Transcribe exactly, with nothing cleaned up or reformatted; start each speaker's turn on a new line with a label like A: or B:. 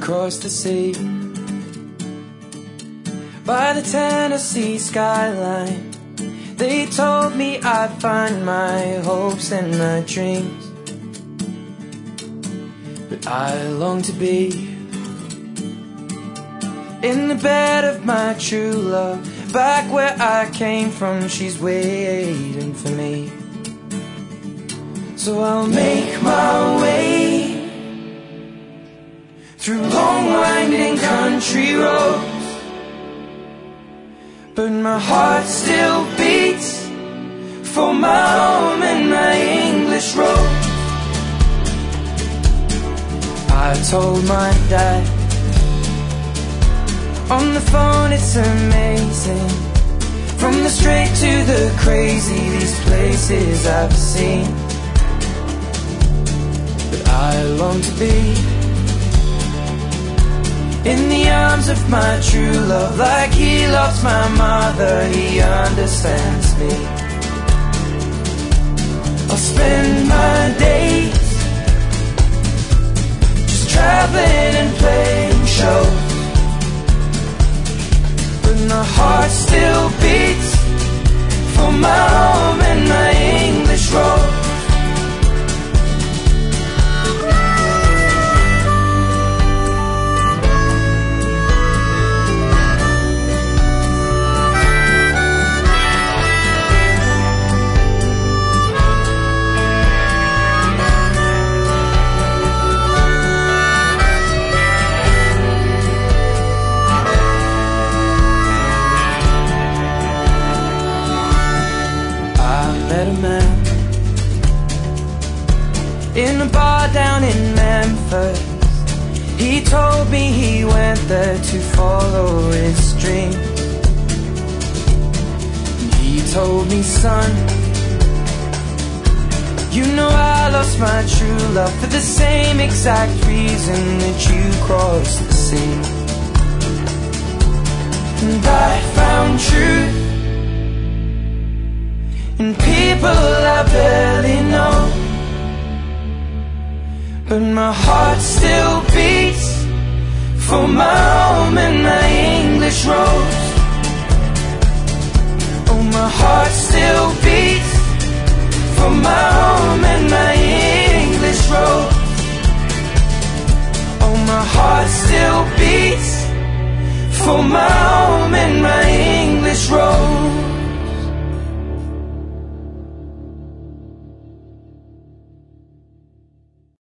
A: across the sea, by the Tennessee skyline. They told me I'd find my hopes and my dreams, but I long to be in the bed of my true love, back where I came from. She's waiting for me. So I'll make my way through long winding country roads, but my heart still beats for my home and my English road. I told my dad on the phone, it's amazing, from the straight to the crazy, these places I've seen. But I long to be in the arms of my true love, like he loves my mother, he understands me. I'll spend my days just traveling and playing shows, but my heart still beats for my home and my English road. Met a man in a bar down in Memphis. He told me he went there to follow his dreams. He told me, son, you know I lost my true love for the same exact reason that you crossed the sea. And I found truth in people I barely know, but my heart still beats for my home and my English roads. Oh, my heart still beats for my home and my English roads. Oh, my heart still beats for my home